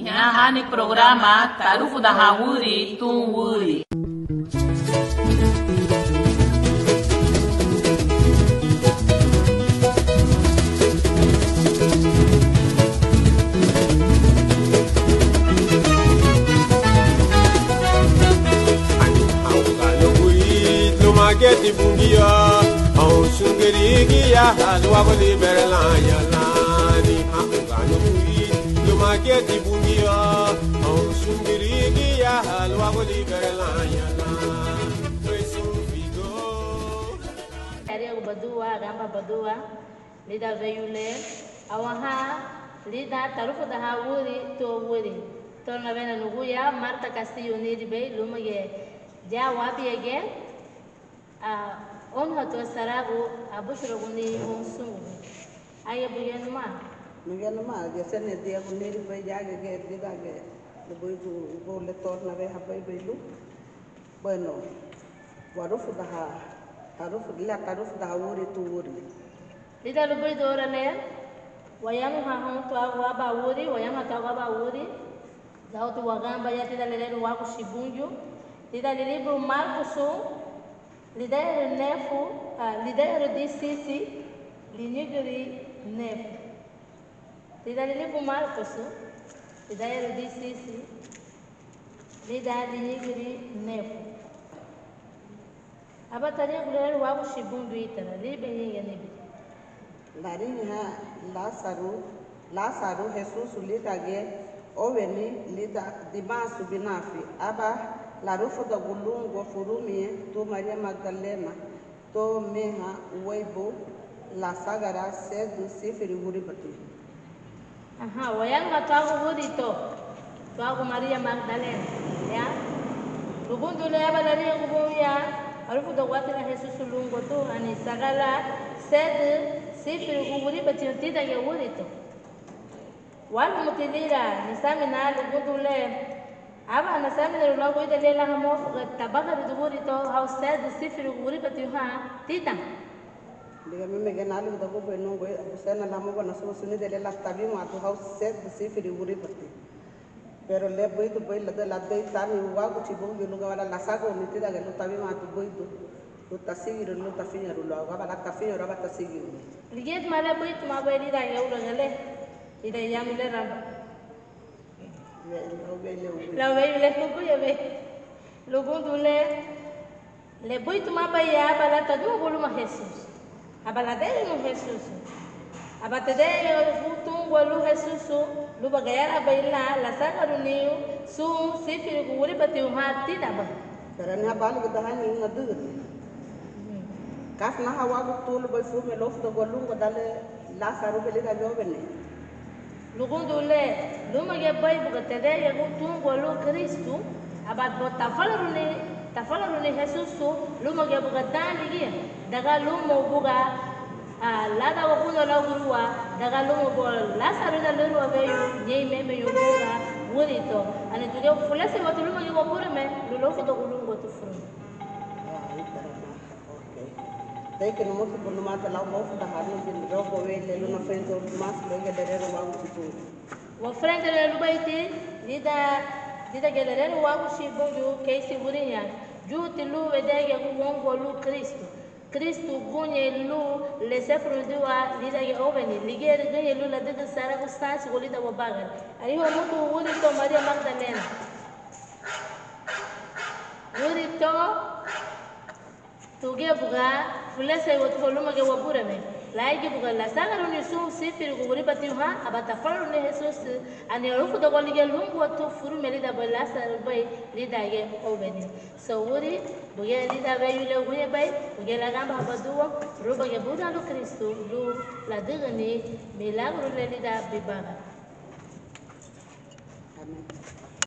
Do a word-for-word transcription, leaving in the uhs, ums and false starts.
Inahani programa Tarufu da Hawuri Tunwuri. Mageti bungia, au sungeri ya halwa boli berlanya lani. Hakugano kui, lo mageti bungia, au sungeri ya halwa boli berlanya lani. Preso figo. Area badua, gamba badua, lida veyule, awaha, lida tarufu da hawuri to wuri. Torna bena nuguya, Marta Castillo niribe, lumage, ja wabi again. On hato sarago abushro guni honsu ay buyen ma nugen ma ge sene dia guniri bay jage ge diga ge de boy go go le tor na be habay baylu bueno warufu daha tarufu la tarufu da wuri tu wuri lida lu boy dora le wayam ha hon to wa ba wuri wayam ha ta wa ba wuri dao tu wagamba ya tida le le wa ko shibunju tida le libro marco L'idea nefu, l'idea di sisi, l'inigri nefu. L'idea di nefu Marcos, l'idea di sisi, l'idea di l'inigri nefu. Abatari gulere wabu shibundu itara, libe hinga nibi. Lari ha Lasaru, Lasaru Jesus litage, oveni lita dimasu binafi, aba la rufu da gulungo furumie to Maria Magdalena to meha weibo la sagara sedu sifiri wuri batu. Aha, wayanga tagu wuri to tagu Maria Magdalena ya lugundu le aba dari ngubu ya rufu da watira Jesus lungo to ani sagala sedu sifiri wuri batu tida ya wuri to wal mutilira nisami na lugundu le aba nasami na lulango ida lela hamo tabaga duguri to how said the sifiri guri bati ha tita diga me mege nalu da go beno go busena lamo go naso suni de lela tabi ma to how said the sifiri guri bati pero le boy to boy la de la de tami wa go chibo yo luga wala la sago ni tida ga tabi ma to boy to to tasigi ro tafinya ro la ga la tafinya ro ba tasigi liget mala boy to ma boy ida ya ulo gele ida ya mile ramba la vei le kuku ya ve lugundu le le boy tu ma ya bala ta du bolu ma Jesus abala de no Jesus abate de futu bolu Jesus lu bagayara baila la saka runiu su sifiri guri bati ha tida ba karena bal ga hani ngadu kas na hawa go tul boy fu me lof to golungo dale la saru bele ga jobene lugundu le luma ge bay buga tede ye gutun golu Kristu abad bo tafalaru ni tafalaru ni Jesus luma ge buga dali ge daga lumo buga la da go kuno la gurwa daga lumo bo la saru da luru ave ye meme yo buga wuri to ani tuge fulase watu luma ge go pure me lulo ko to gulungo to furu Dai che non molto buono ma la mo fu da hanno di robo vele lo na fento mas lo che dere ro wangu tu wa frente le lu baiti lida lida gelere ro wangu shi bonju keisi burinya ju ti lu wedege gu wongo lu Kristo Kristo gunye lu le sefro diwa lida ge oveni ligere gunye lu la diga sara gu stasi go lida wabaga ari ho mutu wuri to Maria Magdalena wuri to tuge buga fulese wot foluma ge wabure me laigi buga la sagaru ni su sifiri guri bati ha abata faru ni Jesus ani rufu do golige lungu to furu meli da bala sar bay lida ge oveni so wuri buge lida bay yule guye bay buge la gamba baduwa ruba ge buda lu Kristo lu la digni milagro le lida bibaga amen